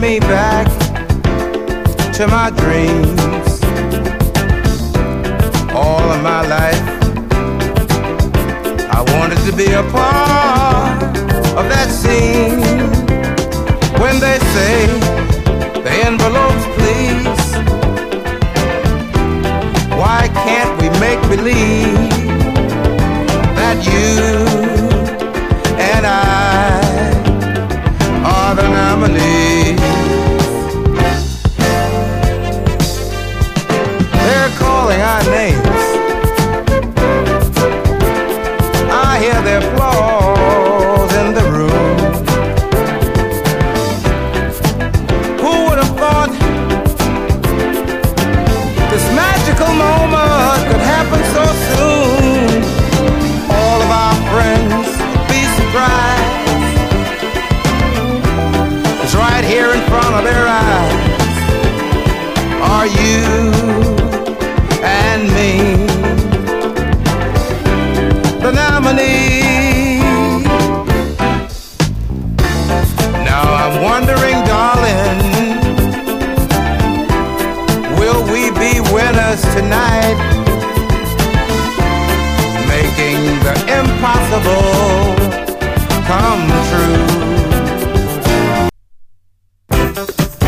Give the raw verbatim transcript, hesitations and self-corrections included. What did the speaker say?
me back to my dreams. All of my life I wanted to be a part of that scene. When they say the envelopes please, why can't we make believe that you and I are the nominees? They're calling our names, I hear their applause in the room. Who would have thought this magical moment could happen so soon? All of our friends be surprised. It's right here in front of their eyes. Are you and me the nominee? Now I'm wondering, darling, will we be winners tonight? Making the impossible come true.